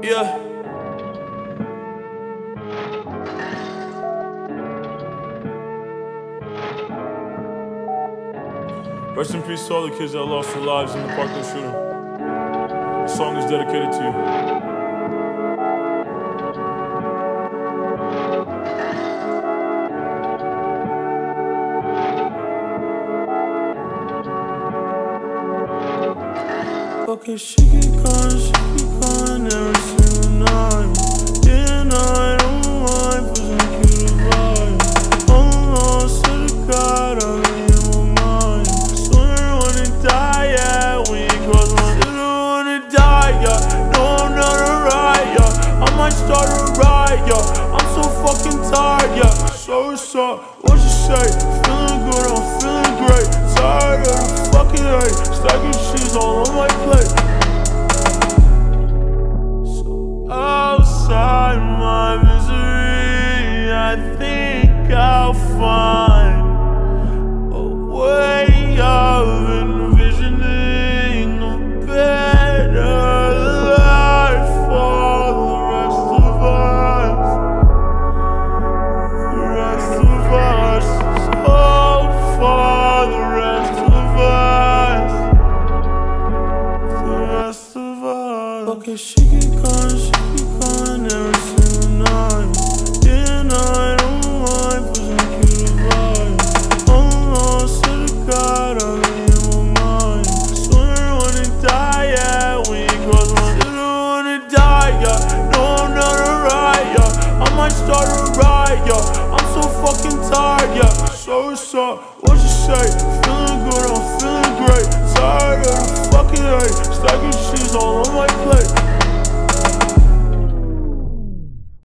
Yeah. Rest in peace to all the kids that lost their lives in the Parkland shooting. The song is dedicated to you. Okay, she keep calling every single night. And I don't mind pushing you to vibe. I'm lost to the God, I'm in my mind. Swear I wanna die, yeah. When you cross my shit, I wanna die, yeah. No, I'm not alright, yeah. I might start a riot, yeah. I'm so fucking tired, yeah. So what's up? What you say? Feeling good, I'm feeling great. Tired of the fucking hate. Stacking shit all on my plate. So outside my misery, I think I'll find a way of envisioning a better life for the rest of us. The rest of us. So for the rest of us. The rest of us. Okay, she keep calling every single night. And I don't mind pushing you to vibe. I'm lost to the God, I'm in my mind. Swear I wanna die, yeah. When you cross my shit, I wanna die, yeah. No, I'm not alright, yeah. I might start a riot, yeah. I'm so fucking tired, yeah. So what's up? What you say? Feeling good, I'm feeling great. Tired of the fucking hate. Stacking shit all on my plate.